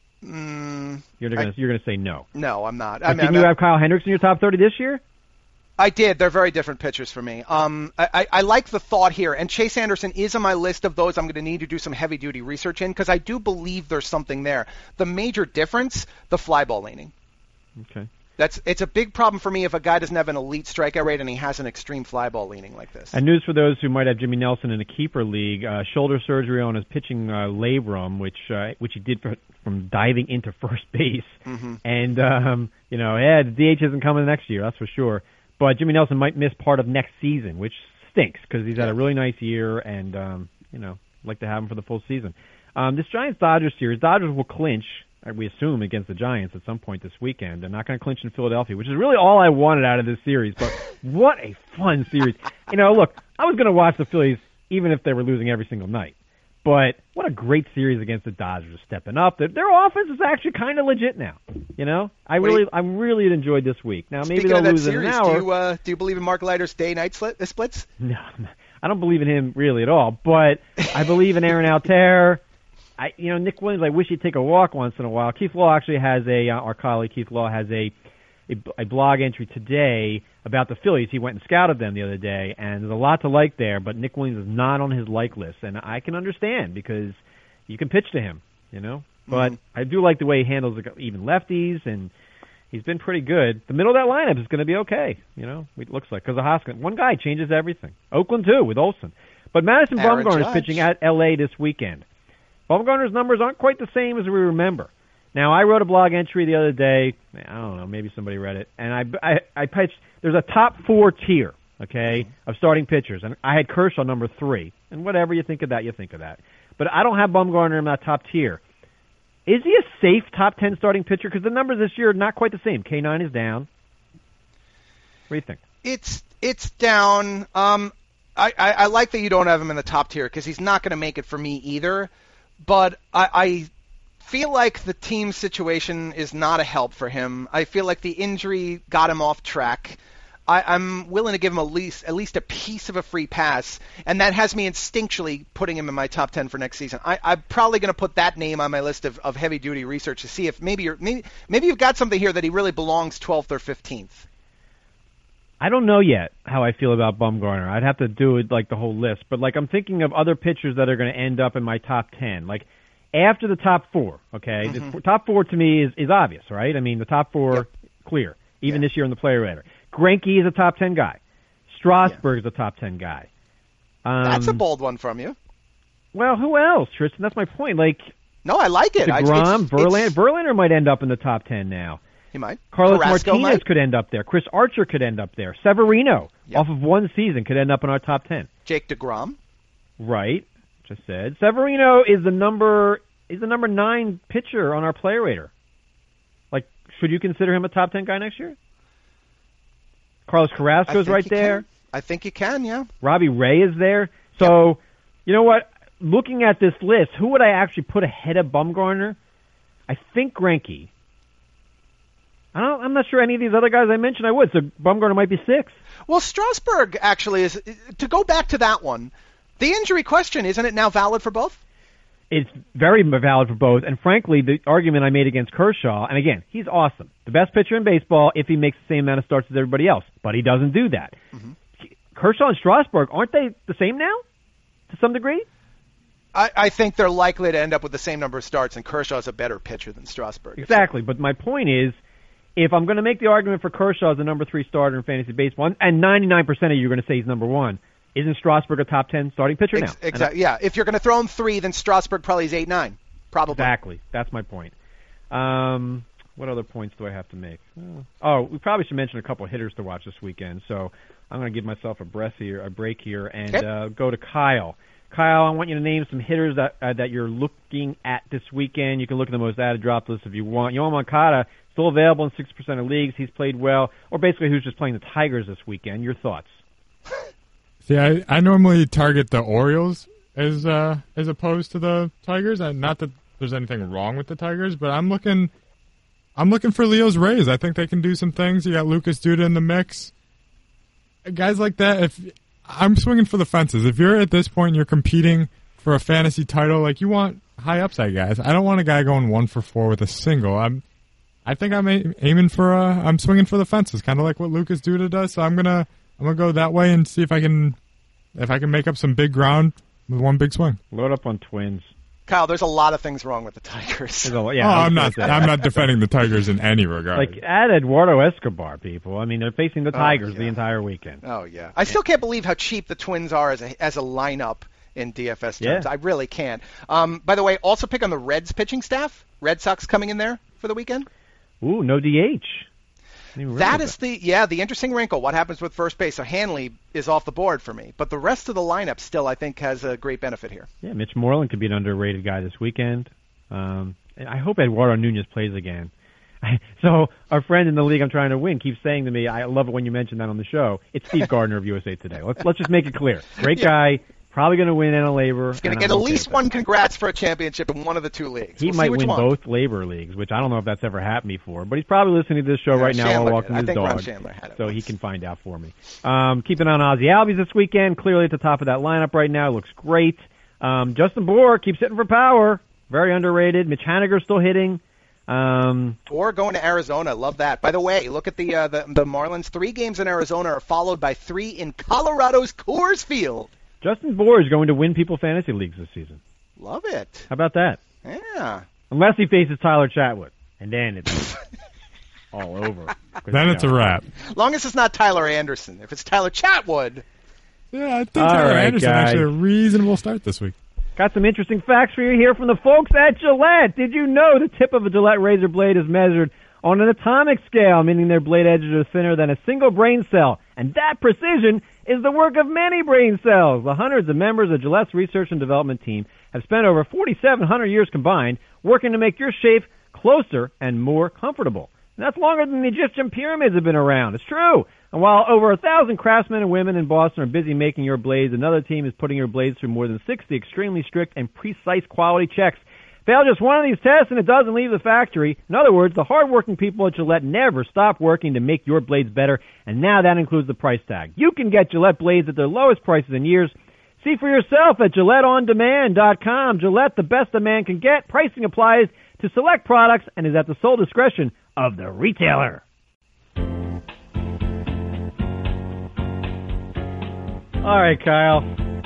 Mm, you're going to you're going to say no. No, I'm not. But I mean, didn't I'm you not, have Kyle Hendricks in your top thirty this year? I did. They're very different pitchers for me. Um, I, I, I like the thought here, and Chase Anderson is on my list of those I'm going to need to do some heavy-duty research in because I do believe there's something there. The major difference, the fly ball leaning. Okay. That's it's a big problem for me if a guy doesn't have an elite strikeout rate and he has an extreme fly ball leaning like this. And news for those who might have Jimmy Nelson in a keeper league: uh, shoulder surgery on his pitching uh, labrum, which uh, which he did for, from diving into first base. Mm-hmm. And um, you know, yeah, the D H isn't coming next year, that's for sure. But Jimmy Nelson might miss part of next season, which stinks because he's had a really nice year, and um, you know, like to have him for the full season. Um, this Giants-Dodgers series, Dodgers will clinch, we assume, against the Giants at some point this weekend. They're not going to clinch in Philadelphia, which is really all I wanted out of this series. But what a fun series. You know, look, I was going to watch the Phillies even if they were losing every single night. But what a great series against the Dodgers, stepping up. Their, their offense is actually kind of legit now. You know, I really, I really enjoyed this week. Now maybe Speaking they'll of that lose series, in an hour. Do you, uh, do you believe in Mark Leiter's day-night slit, uh, splits? No, I don't believe in him really at all. But I believe in Aaron Altair. I, you know, Nick Williams. I wish he'd take a walk once in a while. Keith Law actually has a, uh, our colleague Keith Law has a, a, a blog entry today about the Phillies. He went and scouted them the other day, and there's a lot to like there. But Nick Williams is not on his like list, and I can understand because you can pitch to him, you know. But mm-hmm. I do like the way he handles even lefties, and he's been pretty good. The middle of that lineup is going to be okay, you know. It looks like because of Hoskins, one guy changes everything. Oakland too with Olsen, but Madison Aaron Bumgarner Judge. is pitching at L A this weekend. Bumgarner's numbers aren't quite the same as we remember. Now, I wrote a blog entry the other day. I don't know, maybe somebody read it, and I I, I pitched. There's a top four tier, okay, of starting pitchers, and I had Kershaw number three. And whatever you think of that, you think of that. But I don't have Bumgarner in that top tier. Is he a safe top ten starting pitcher? Because the numbers this year are not quite the same. K nine is down. What do you think? It's it's down. Um, I, I, I like that you don't have him in the top tier because he's not going to make it for me either. But I, I feel like the team situation is not a help for him. I feel like the injury got him off track. I, I'm willing to give him at least at least a piece of a free pass, and that has me instinctually putting him in my top ten for next season. I, I'm probably going to put that name on my list of, of heavy-duty research to see if maybe you're maybe maybe you've got something here that he really belongs twelfth or fifteenth. I don't know yet how I feel about Bumgarner. I'd have to do it like the whole list, but like I'm thinking of other pitchers that are going to end up in my top ten. Like after the top four, okay, mm-hmm. the top four to me is, is obvious, right? I mean the top four yep. clear, even yep. this year in the player rater. Greinke is a top ten guy. Strasburg yeah. is a top ten guy. Um, That's a bold one from you. Well, who else, Tristan? That's my point. Like, no, I like it. DeGrom, Verlander, Verlander might end up in the top ten now. He might. Carlos Carrasco Martinez might. could end up there. Chris Archer could end up there. Severino, yep. off of one season, could end up in our top ten. Jake DeGrom. Right. Just said. Severino is the number is the number nine pitcher on our player rater. Like, should you consider him a top ten guy next year? Carlos Carrasco's right there. Can. I think you can, yeah. Robbie Ray is there. So, yep. you know what? Looking at this list, who would I actually put ahead of Bumgarner? I think Greinke. I don't, I'm not sure any of these other guys I mentioned I would, so Bumgarner might be six. Well, Strasburg actually is, to go back to that one, the injury question, isn't it now valid for both? It's very valid for both, and frankly, the argument I made against Kershaw, and again, he's awesome. The best pitcher in baseball if he makes the same amount of starts as everybody else, but he doesn't do that. Mm-hmm. Kershaw and Strasburg, aren't they the same now, to some degree? I, I think they're likely to end up with the same number of starts, and Kershaw's a better pitcher than Strasburg. Exactly, but my point is, if I'm going to make the argument for Kershaw as the number three starter in fantasy baseball, and ninety-nine percent of you are going to say he's number one, isn't Strasburg a top ten starting pitcher now? Exactly. Yeah. If you're going to throw him three, then Strasburg probably is eight nine. Probably. Exactly. That's my point. Um, what other points do I have to make? Oh, we probably should mention a couple of hitters to watch this weekend. So I'm going to give myself a breath here, a break here, and okay. uh, go to Kyle. Kyle, I want you to name some hitters that uh, that you're looking at this weekend. You can look at the most added drop list if you want. Yoan Moncada, still available in sixty percent of leagues. He's played well. Or basically, who's just playing the Tigers this weekend. Your thoughts? See, I, I normally target the Orioles as uh, as opposed to the Tigers. And not that there's anything wrong with the Tigers, but I'm looking I'm looking for Leo's Rays. I think they can do some things. You got Lucas Duda in the mix. Guys like that, if I'm swinging for the fences. If you're at this point and you're competing for a fantasy title, like you want high upside guys. I don't want a guy going one for four with a single. I'm I think I'm aiming for a, I'm swinging for the fences, kind of like what Lucas Duda does. So I'm gonna I'm gonna go that way and see if I can if I can make up some big ground with one big swing. Load up on Twins. Kyle, there's a lot of things wrong with the Tigers. A, yeah, oh, I'm not. I'm not defending the Tigers in any regard. Like add Eduardo Escobar, people. I mean, they're facing the Tigers oh, yeah. the entire weekend. Oh yeah, I still can't believe how cheap the Twins are as a as a lineup in D F S terms. Yeah. I really can't. Um, by the way, also pick on the Reds pitching staff. Red Sox coming in there for the weekend. Ooh, no D H. That is the yeah the interesting wrinkle. What happens with first base? So Hanley is off the board for me, but the rest of the lineup still I think has a great benefit here. Yeah, Mitch Moreland could be an underrated guy this weekend. Um, and I hope Eduardo Nunez plays again. So our friend in the league I'm trying to win keeps saying to me, I love it when you mention that on the show. It's Steve Gardner of U S A Today. Let's let's just make it clear. Great yeah. guy. Probably going to win N L Labor. He's going to get at least one congrats for a championship in one of the two leagues. He we'll might win one. both Labor leagues, which I don't know if that's ever happened before. But he's probably listening to this show yeah, right now Chandler while walking did. his I think dog. Ron Chandler had it so once. he can find out for me. Um, keeping on Ozzy Albies this weekend. Clearly at the top of that lineup right now. Looks great. Um, Justin Bour keeps hitting for power. Very underrated. Mitch Haniger's still hitting. Um, or going to Arizona. Love that. By the way, look at the, uh, the the Marlins. Three games in Arizona are followed by three in Colorado's Coors Field. Justin Bour is going to win people fantasy leagues this season. Love it. How about that? Yeah. Unless he faces Tyler Chatwood. And then it's all over. Then it's a wrap. Long as it's not Tyler Anderson. If it's Tyler Chatwood. Yeah, I think all Tyler right, Anderson guys. actually a reasonable start this week. Got some interesting facts for you here from the folks at Gillette. Did you know the tip of a Gillette razor blade is measured on an atomic scale, meaning their blade edges are thinner than a single brain cell? And that precision is the work of many brain cells. The hundreds of members of Gillette's research and development team have spent over forty-seven hundred years combined working to make your shave closer and more comfortable. And that's longer than the Egyptian pyramids have been around. It's true. And while over a thousand craftsmen and women in Boston are busy making your blades, another team is putting your blades through more than sixty extremely strict and precise quality checks. Fail just one of these tests and it doesn't leave the factory. In other words, the hard-working people at Gillette never stop working to make your blades better, and now that includes the price tag. You can get Gillette blades at their lowest prices in years. See for yourself at Gillette On Demand dot com. Gillette, the best a man can get. Pricing applies to select products and is at the sole discretion of the retailer. All right, Kyle.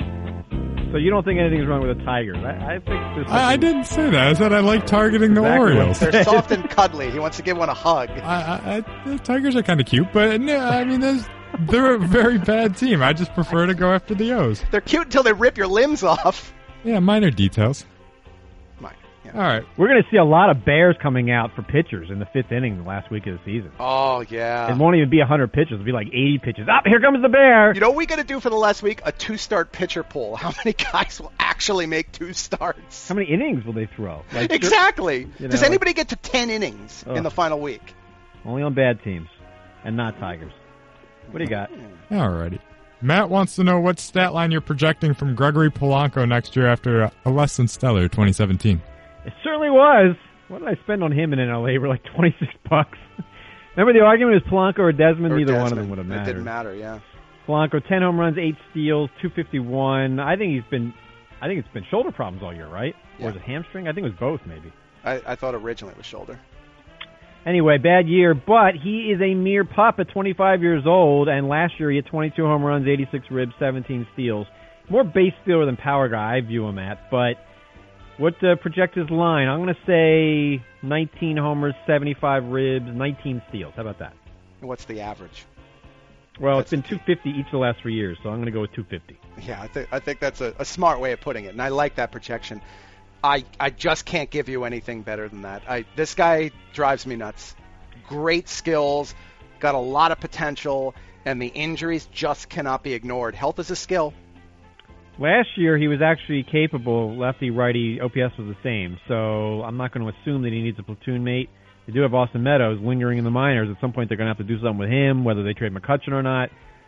So you don't think anything's wrong with the Tigers? I, I think there's I, I didn't say that. I said I like targeting the Exactly. Orioles. They're soft and cuddly. He wants to give one a hug. I, I, I, the Tigers are kind of cute, but no, I mean, there's, they're a very bad team. I just prefer to go after the O's. They're cute until they rip your limbs off. Yeah, minor details. Minor. Yeah. All right. We're going to see a lot of Bears coming out for pitchers in the fifth inning the last week of the season. Oh, yeah. It won't even be one hundred pitches. It'll be like eighty pitches. Up, here comes the bear. You know what we got to do for the last week? A two-start pitcher poll. How many guys will actually make two starts? How many innings will they throw? Like, Exactly. you know, Does like- anybody get to ten innings Ugh. in the final week? Only on bad teams and not Tigers. What do you got? All righty. Matt wants to know what stat line you're projecting from Gregory Polanco next year after a less than stellar twenty seventeen. It certainly was. What did I spend on him in N L A? For like twenty-six bucks. Remember the argument was Polanco or Desmond? Or Neither Desmond. one of them would have mattered. It didn't matter, yeah. Polanco, ten home runs, eight steals, two fifty-one. I think he's been, I think it's been shoulder problems all year, right? Yeah. Or is it hamstring? I think it was both, maybe. I, I thought originally it was shoulder. Anyway, bad year, but he is a mere pup at twenty-five years old, and last year he had twenty-two home runs, eighty-six ribs, seventeen steals. More base stealer than power guy, I view him at, but what uh, project his line? I'm going to say nineteen homers, seventy-five ribs, nineteen steals. How about that? And what's the average? Well, That's- it's been two fifty each of the last three years, so I'm going to go with two fifty. Yeah, I think I think that's a, a smart way of putting it, and I like that projection. I I just can't give you anything better than that. I this guy drives me nuts. Great skills, got a lot of potential, and the injuries just cannot be ignored. Health is a skill. Last year, he was actually capable, lefty-righty, O P S was the same, so I'm not going to assume that he needs a platoon mate. They do have Austin Meadows lingering in the minors. At some point, they're going to have to do something with him, whether they trade McCutchen or not.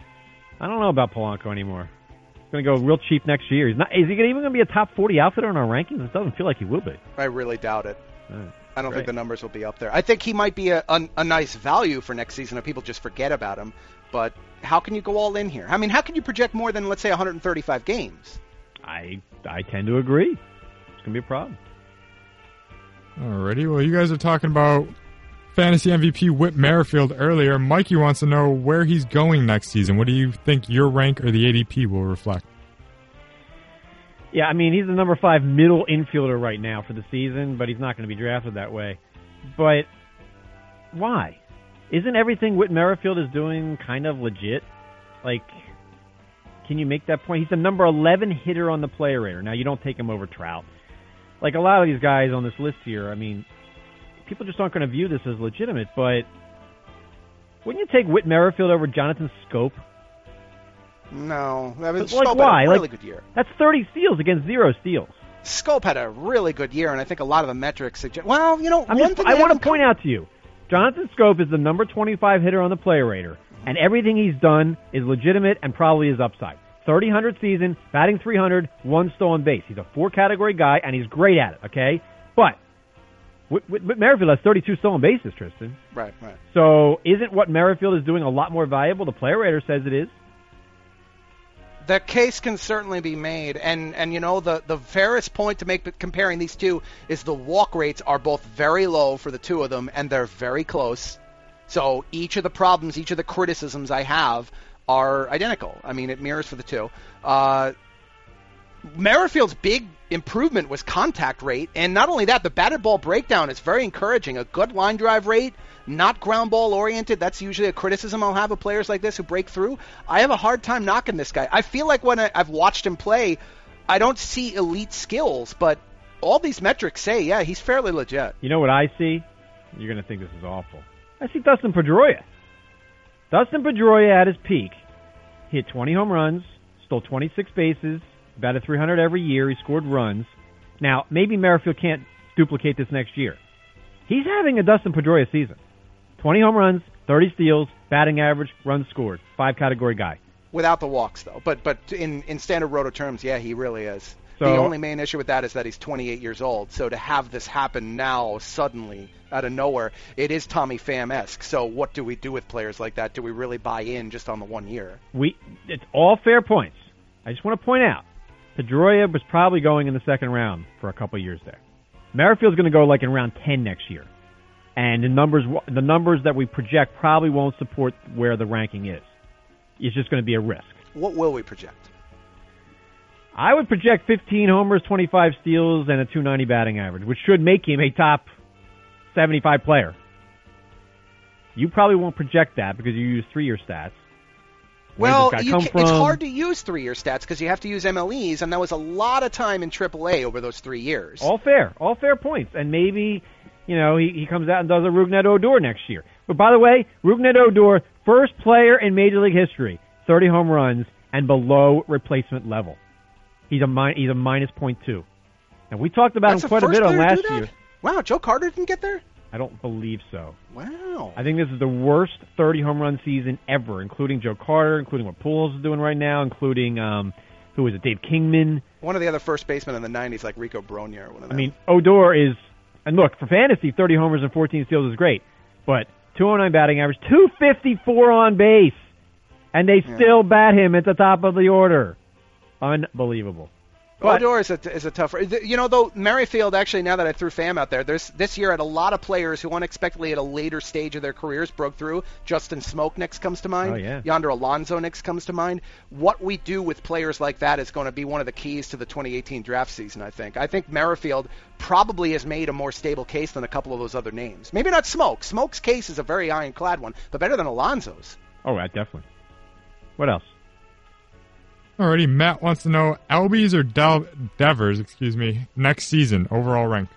I don't know about Polanco anymore. He's going to go real cheap next year. He's not. Is he even going to be a top forty outfitter in our rankings? It doesn't feel like he will be. I really doubt it. All right. I don't Great. think the numbers will be up there. I think he might be a, a, a nice value for next season if people just forget about him. But how can you go all in here? I mean, how can you project more than, let's say, one hundred thirty-five games? I I tend to agree. It's going to be a problem. Alrighty. Well, you guys are talking about fantasy M V P Whit Merrifield earlier. Mikey wants to know where he's going next season. What do you think your rank or the A D P will reflect? Yeah, I mean, he's the number five middle infielder right now for the season, but he's not going to be drafted that way. But why? Isn't everything Whit Merrifield is doing kind of legit? Like, can you make that point? He's the number eleven hitter on the player rater. Now, you don't take him over Trout. Like a lot of these guys on this list here, I mean, people just aren't going to view this as legitimate, but Wouldn't you take Whit Merrifield over Jonathan Scope? No. I mean, But, Scope like, why? had a really Like, good year. That's thirty steals against zero steals. Scope had a really good year, and I think a lot of the metrics suggest. Well, you know, I'm one just, thing I they want to haven't point out to you, Jonathan Scope is the number twenty-five hitter on the Player Rater, and everything he's done is legitimate and probably is upside. thirty hundred season, batting three hundred, one stolen base. He's a four-category guy, and he's great at it, okay? But Whit, Whit, Whit Merrifield has thirty-two stolen bases, Tristan. Right, right. So isn't what Merrifield is doing a lot more valuable? The Player Rater says it is. The case can certainly be made, and, and you know, the, the fairest point to make comparing these two is the walk rates are both very low for the two of them, and they're very close. So each of the problems, each of the criticisms I have are identical. I mean, it mirrors for the two. Uh, Merrifield's big improvement was contact rate, and not only that, the batted ball breakdown is very encouraging. A good line drive rate, not ground ball oriented. That's usually a criticism I'll have of players like this who break through. I have a hard time knocking this guy. I feel like when I, I've watched him play, I don't see elite skills, but all these metrics say, yeah, he's fairly legit. You know what I see? You're going to think this is awful. I see Dustin Pedroia. Dustin Pedroia at his peak hit twenty home runs, stole twenty-six bases, batted three hundred every year. He scored runs. Now, maybe Merrifield can't duplicate this next year. He's having a Dustin Pedroia season. twenty home runs, thirty steals, batting average, runs scored. Five-category guy. Without the walks, though. But but in, in standard roto terms, yeah, he really is. So, the only main issue with that is that he's twenty-eight years old. So to have this happen now, suddenly, out of nowhere, it is Tommy Pham-esque. So what do we do with players like that? Do we really buy in just on the one year? We It's all fair points. I just want to point out, Pedroia was probably going in the second round for a couple of years there. Merrifield's going to go like in round ten next year. And the numbers the numbers that we project probably won't support where the ranking is. It's just going to be a risk. What will we project? I would project fifteen homers, twenty-five steals, and a two ninety batting average, which should make him a top seventy-five player. You probably won't project that because you use three-year stats. Well, Where's this guy you come can, from? it's hard to use three-year stats because you have to use M L Es, and that was a lot of time in triple A over those three years. All fair. All fair points. And maybe, you know, he, he comes out and does a Rougned Odor next year. But by the way, Rougned Odor, first player in Major League history, thirty home runs and below replacement level. He's a mi- he's a minus point two. And we talked about That's him quite a first bit on player to last do that? year. Wow, Joe Carter didn't get there? I don't believe so. Wow. I think this is the worst thirty home run season ever, including Joe Carter, including what Pujols is doing right now, including um, who is it, Dave Kingman. One of the other first basemen in the nineties, like Rico Brogna or one of them. I mean, Odor is, and look, for fantasy, thirty homers and fourteen steals is great, but two oh nine batting average, two fifty-four on base, and they Yeah. still bat him at the top of the order. Unbelievable. But, Odor is a, is a tougher. You know, though, Merrifield, actually, now that I threw Pham out there, there's this year had a lot of players who unexpectedly at a later stage of their careers broke through. Justin Smoke next comes to mind. Oh, yeah. Yonder Alonso next comes to mind. What we do with players like that is going to be one of the keys to the twenty eighteen draft season, I think. I think Merrifield probably has made a more stable case than a couple of those other names. Maybe not Smoke. Smoke's case is a very ironclad one, but better than Alonso's. oh, right, definitely. What else? Alrighty, Matt wants to know Albies or Del- Devers, excuse me, next season overall rank.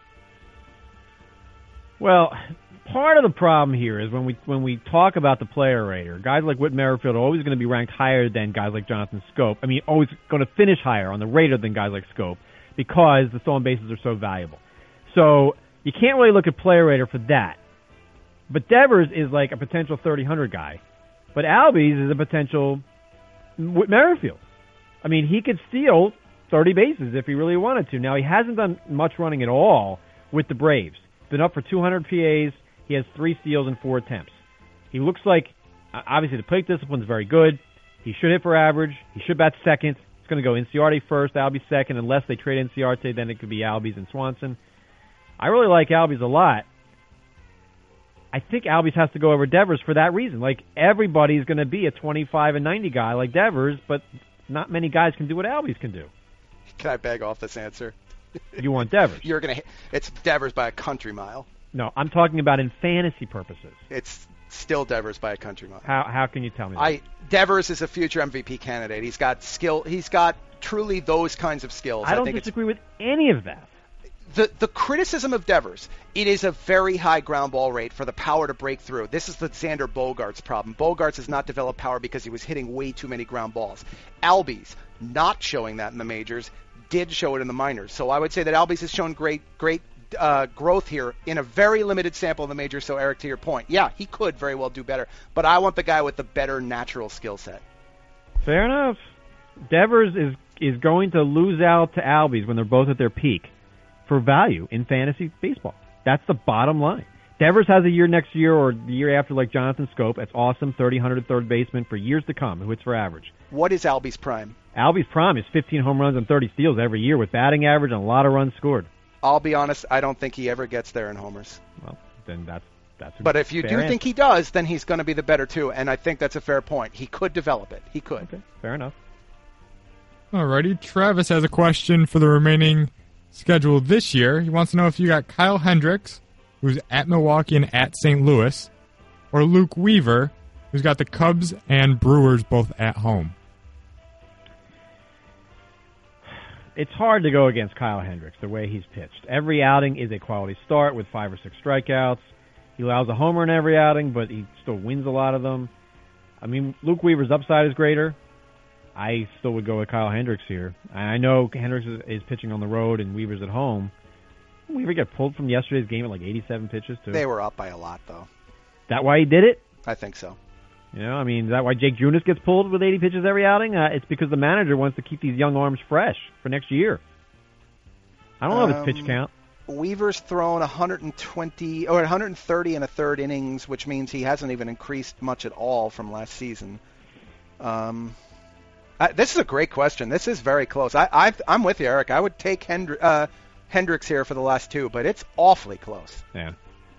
Well, part of the problem here is when we when we talk about the player rater, guys like Whit Merrifield are always going to be ranked higher than guys like Jonathan Scope. I mean, always going to finish higher on the rater than guys like Scope because the stolen bases are so valuable. So you can't really look at player rater for that. But Devers is like a potential thirty hundred guy, but Albies is a potential Whit Merrifield. I mean, he could steal thirty bases if he really wanted to. Now, he hasn't done much running at all with the Braves. Been up for two hundred P As. He has three steals and four attempts. He looks like, obviously, the plate discipline is very good. He should hit for average. He should bat second. It's going to go Inciarte first, Albies second. Unless they trade Inciarte, then it could be Albies and Swanson. I really like Albies a lot. I think Albies has to go over Devers for that reason. Like, everybody's going to be a twenty-five and ninety guy like Devers, but not many guys can do what Albies can do. Can I beg off this answer? You want Devers? You're gonna. It's Devers by a country mile. No, I'm talking about in fantasy purposes. It's still Devers by a country mile. How how can you tell me that? I Devers is a future M V P candidate. He's got skill. He's got truly those kinds of skills. I don't think disagree with any of that. The the criticism of Devers, it is a very high ground ball rate for the power to break through. This is the Xander Bogaerts problem. Bogaerts has not developed power because he was hitting way too many ground balls. Albies, not showing that in the majors, did show it in the minors. So I would say that Albies has shown great great uh, growth here in a very limited sample in the majors. So Eric, to your point, yeah, he could very well do better. But I want the guy with the better natural skill set. Fair enough. Devers is is going to lose out to Albies when they're both at their peak for value in fantasy baseball. That's the bottom line. Devers has a year next year or the year after like Jonathan Scope. That's awesome. thirty, one hundred third baseman for years to come, who hits for average. What is Albies' prime? Albies' prime is fifteen home runs and thirty steals every year with batting average and a lot of runs scored. I'll be honest, I don't think he ever gets there in homers. Well, then that's that's. A but if you do answer. think he does, then he's going to be the better too, and I think that's a fair point. He could develop it. He could. Okay, fair enough. Alrighty, Travis has a question for the remaining schedule this year. He wants to know if you got Kyle Hendricks, who's at Milwaukee and at Saint Louis, or Luke Weaver, who's got the Cubs and Brewers both at home. It's hard to go against Kyle Hendricks, the way he's pitched. Every outing is a quality start with five or six strikeouts. He allows a homer in every outing, but he still wins a lot of them. I mean, Luke Weaver's upside is greater. I still would go with Kyle Hendricks here. I know Hendricks is, is pitching on the road and Weaver's at home. Did Weaver get pulled from yesterday's game at like eighty-seven pitches, too? They were up by a lot, though. That why he did it? I think so. You know, I mean, is that why Jake Junis gets pulled with eighty pitches every outing? Uh, it's because the manager wants to keep these young arms fresh for next year. I don't know um, if it's pitch count. Weaver's thrown one hundred twenty or one hundred thirty and a third innings, which means he hasn't even increased much at all from last season. Um, I, this is a great question. This is very close. I, I've, I'm with you, Eric. I would take Hendri- uh, Hendricks here for the last two, but it's awfully close. Yeah.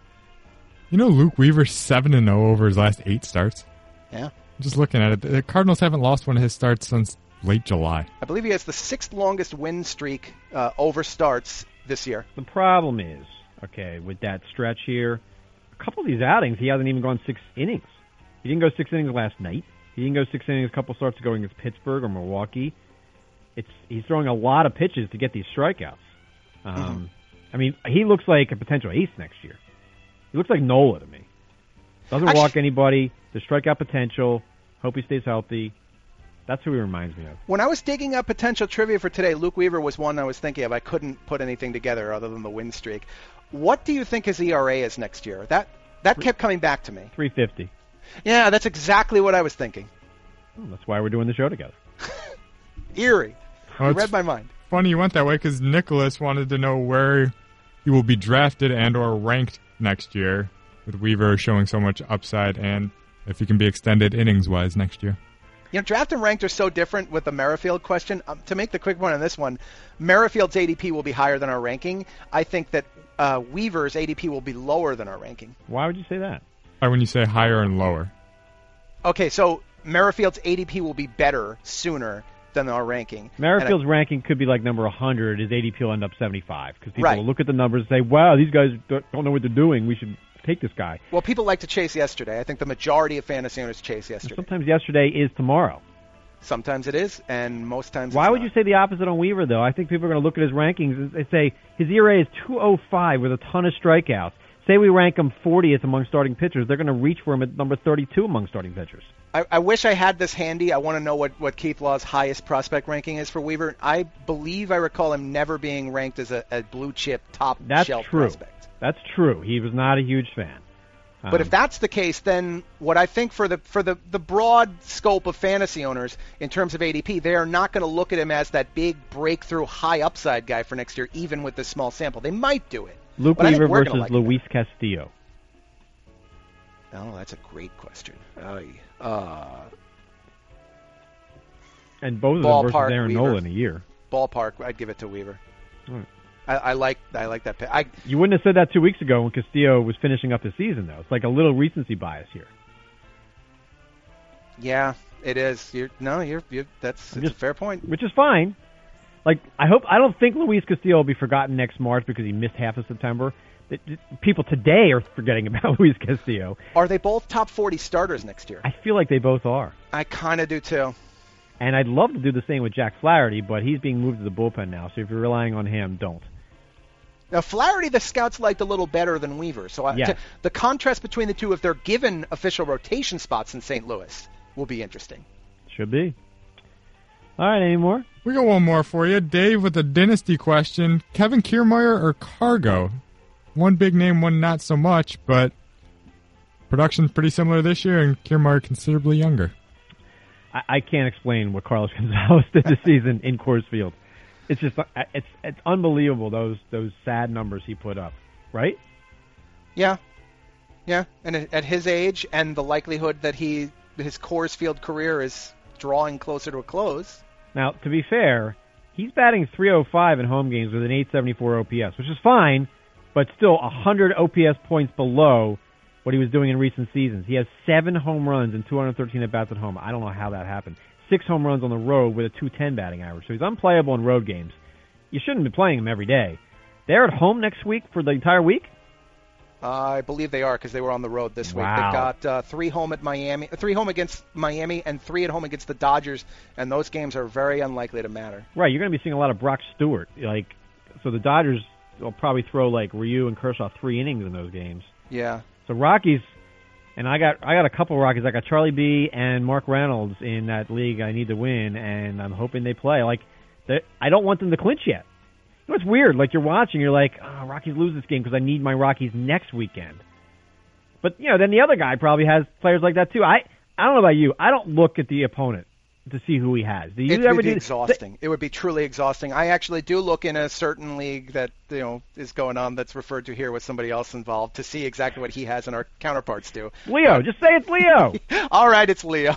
You know, Luke Weaver's seven and oh over his last eight starts. Yeah. Just looking at it, the Cardinals haven't lost one of his starts since late July. I believe he has the sixth longest win streak uh, over starts this year. The problem is, okay, with that stretch here, a couple of these outings, he hasn't even gone six innings. He didn't go six innings last night. He didn't go six innings a couple starts ago against Pittsburgh or Milwaukee. It's he's throwing a lot of pitches to get these strikeouts. Um, mm-hmm. I mean, he looks like a potential ace next year. He looks like Nola to me. Doesn't Actually, walk anybody. The strikeout potential. Hope he stays healthy. That's who he reminds me of. When I was digging up potential trivia for today, Luke Weaver was one I was thinking of. I couldn't put anything together other than the win streak. What do you think his E R A is next year? That that kept coming back to me. three fifty. Yeah, that's exactly what I was thinking. Oh, that's why we're doing the show together. Eerie. Well, you read my mind. Funny you went that way because Nicholas wanted to know where he will be drafted and or ranked next year, with Weaver showing so much upside, and if he can be extended innings-wise next year. You know, draft and ranked are so different with the Merrifield question. Um, to make the quick point on this one, Merrifield's A D P will be higher than our ranking. I think that uh, Weaver's A D P will be lower than our ranking. Why would you say that? Why when you say higher and lower? Okay, so Merrifield's A D P will be better sooner than our ranking. Merrifield's I, ranking could be like number one hundred. His A D P will end up seventy-five because people right. will look at the numbers and say, wow, these guys don't know what they're doing. We should take this guy. Well, people like to chase yesterday. I think the majority of fantasy owners chase yesterday. And sometimes yesterday is tomorrow. Sometimes it is, and most times Why it's would not. you say the opposite on Weaver, though? I think people are going to look at his rankings and they say his E R A is two oh five with a ton of strikeouts. Say we rank him fortieth among starting pitchers, they're going to reach for him at number thirty-two among starting pitchers. I, I wish I had this handy. I want to know what, what Keith Law's highest prospect ranking is for Weaver. I believe I recall him never being ranked as a, a blue-chip top That's shelf true. prospect. That's true. He was not a huge fan. Um, But if that's the case, then what I think for the for the, the broad scope of fantasy owners in terms of A D P, they are not going to look at him as that big breakthrough high upside guy for next year, even with this small sample. They might do it. Luke but Weaver versus versus like Luis Castillo. Oh, that's a great question. Oh, uh, and both of them versus ballpark, Aaron Weaver. Nola in a year. Ballpark, I'd give it to Weaver. Right. I, I like I like that pick. I, You wouldn't have said that two weeks ago when Castillo was finishing up his season, though. It's like a little recency bias here. yeah, it is. You're, no, you're, you're that's it's just- a fair point. Which is fine. Like, I hope I don't think Luis Castillo will be forgotten next March because he missed half of September. It- it- People today are forgetting about Luis Castillo. Are they both top forty starters next year? I feel like they both are. I kind of do too. And I'd love to do the same with Jack Flaherty, but he's being moved to the bullpen now. So if you're relying on him, don't. Now, Flaherty, the scouts liked a little better than Weaver. So I, Yes. to, the contrast between the two, if they're given official rotation spots in Saint Louis, will be interesting. Should be. All right, any more? We got one more for you. Dave with a dynasty question. Kevin Kiermaier or Cargo? One big name, one not so much, but production's pretty similar this year, and Kiermaier considerably younger. I, I can't explain what Carlos Gonzalez did this season in Coors Field. It's just it's it's unbelievable those those sad numbers he put up, right? Yeah, yeah, and at at his age and the likelihood that he his Coors Field career is drawing closer to a close. Now, to be fair, he's batting three oh five in home games with an eight seventy-four O P S, which is fine, but still one hundred O P S points below what he was doing in recent seasons. He has seven home runs and two hundred thirteen at-bats at home. I don't know how that happened. Six home runs on the road with a two ten batting average. So he's unplayable in road games. You shouldn't be playing him every day. They're at home next week for the entire week? Uh, I believe they are because they were on the road this week. Wow. They've got uh, three home at Miami, three home against Miami, and three at home against the Dodgers, and those games are very unlikely to matter. Right, you're going to be seeing a lot of Brock Stewart. Like, so the Dodgers will probably throw like Ryu and Kershaw three innings in those games. Yeah. So Rockies, and I got I got a couple of Rockies. I got Charlie B and Mark Reynolds in that league. I need to win, and I'm hoping they play. Like, I don't want them to clinch yet. You know, it's weird. Like, you're watching, you're like, oh, Rockies lose this game because I need my Rockies next weekend. But, you know, then the other guy probably has players like that, too. I, I don't know about you. I don't look at the opponent to see who he has. Do you it ever would be do exhausting. It would be truly exhausting. I actually do look in a certain league that you know is going on that's referred to here with somebody else involved to see exactly what he has and our counterparts do. Leo, just say it's Leo. All right, it's Leo.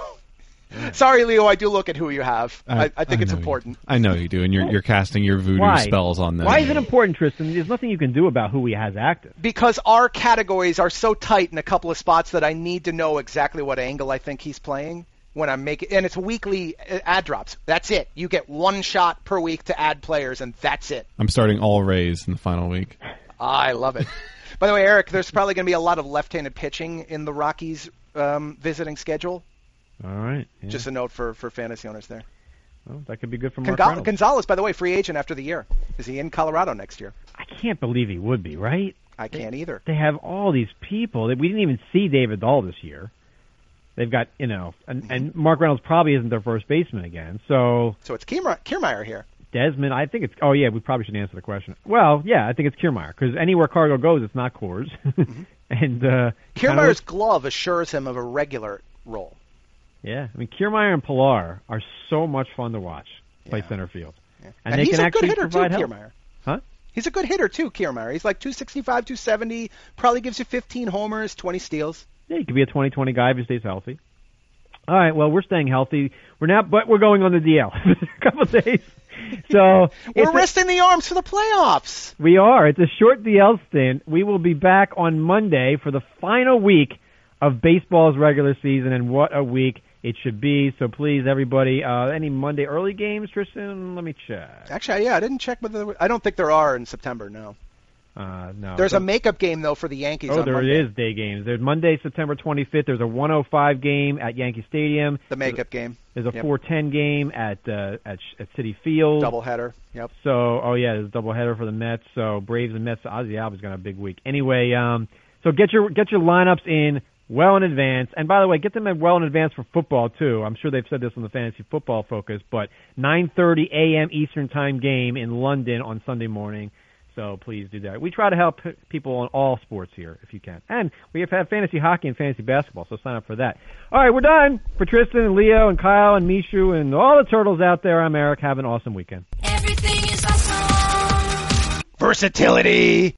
Sorry, Leo, I do look at who you have. I, I, I think I it's know important. You, I know you do, and you're you're casting your voodoo Why? spells on them. Why is it important, Tristan? There's nothing you can do about who he has active. Because our categories are so tight in a couple of spots that I need to know exactly what angle I think he's playing when I'm making, and it's weekly ad drops. That's it. You get one shot per week to add players, and that's it. I'm starting all Rays in the final week. I love it. By the way, Eric, there's probably going to be a lot of left-handed pitching in the Rockies um, visiting schedule. All right. Yeah. Just a note for, for fantasy owners there. Well, that could be good for Mark Gonzalez, Reynolds. Gonzalez, by the way, free agent after the year. Is he in Colorado next year? I can't believe he would be, right? I can't either. They have all these people. We didn't even see David Dahl this year. They've got, you know, and, and Mark Reynolds probably isn't their first baseman again. So So it's Kiermaier, Kiermaier here. Desmond, I think it's, oh, yeah, we probably should answer the question. Well, yeah, I think it's Kiermaier, because anywhere Cargo goes, it's not Coors. Mm-hmm. and uh, Kiermaier's glove assures him of a regular role. Yeah, I mean, Kiermaier and Pilar are so much fun to watch play Yeah. center field. Yeah. And, And they he's can a good actually hitter, too, provide help. Kiermaier. Huh? He's a good hitter, too, Kiermaier. He's like two sixty-five, two seventy, probably gives you fifteen homers, twenty steals. Yeah, he could be a twenty twenty guy if he stays healthy. All right, well, we're staying healthy. We're not, but we're going on the D L a couple of days. So We're it's a- resting the arms for the playoffs. we are. It's a short D L stint. We will be back on Monday for the final week of baseball's regular season, and what a week it should be. So please, everybody, uh, any Monday early games, Tristan? Let me check. Actually, yeah, I didn't check whether I don't think there are in September. No, Uh, no. there's So- a makeup game though for the Yankees. Oh, on there Monday. is day games. There's Monday, September twenty-fifth. There's a one oh five game at Yankee Stadium. The makeup game, There's a Yep. four ten game at uh, at at City Field. doubleheader. Yep. So, oh yeah, there's a doubleheader for the Mets. So Braves and Mets. Ozzy Alba's gonna have a big week. Anyway, um, so get your get your lineups in well in advance. And by the way, get them in well in advance for football too. I'm sure they've said this on the Fantasy Football Focus, but nine thirty a.m. Eastern Time game in London on Sunday morning. So please do that. We try to help p- people on all sports here, if you can. And we have had fantasy hockey and fantasy basketball, so sign up for that. All right, we're done. For Tristan and Leo and Kyle and Mishu and all the turtles out there, I'm Eric. Have an awesome weekend. Everything is awesome. Versatility.